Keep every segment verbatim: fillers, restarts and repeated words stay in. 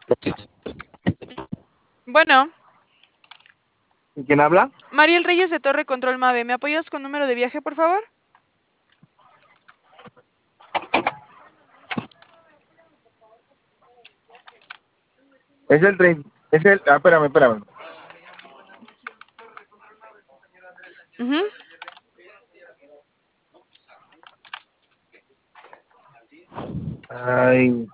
Bueno. ¿Quién habla? Mariel Reyes de Torre Control Mave. ¿Me apoyas con número de viaje, por favor? Es el tren, es el, ah, espérame, espérame. Uh-huh. Ay.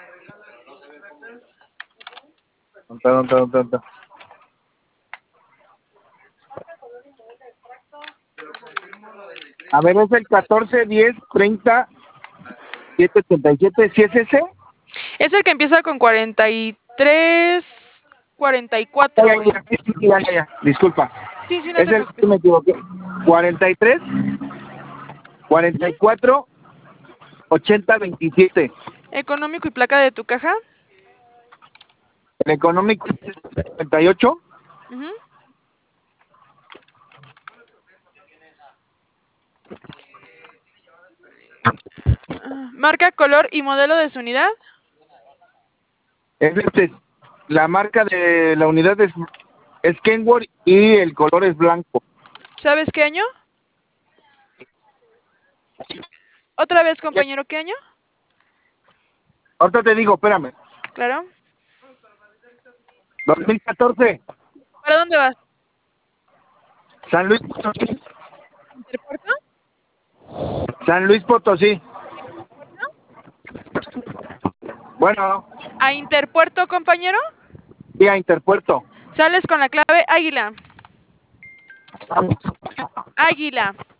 ¿Dónde, dónde, dónde, dónde? A ver, es el catorce, diez, treinta, siete, ochenta y siete, ¿sí es ese? Es el que empieza con cuarenta y tres, cuarenta y cuatro, Ya, güey. ya, ya, ya, ya, ya, disculpa. Sí, sí, no Es te el que preocupes. me equivoqué. cuarenta y tres, cuarenta y cuatro, ochenta, veintisiete. Económico y placa de tu caja. El económico es cincuenta y ocho. Uh-huh. Uh, marca, color y modelo de su unidad. Es este, la marca de la unidad es, es Kenworth y el color es blanco. ¿Sabes qué año? Otra vez, compañero, ¿qué año? Ahorita te digo, espérame. Claro. dos mil catorce. ¿Para dónde vas? San Luis Potosí. ¿Interpuerto? San Luis Potosí. Bueno. ¿A Interpuerto, compañero? Sí, a Interpuerto. Sales con la clave Águila. Águila.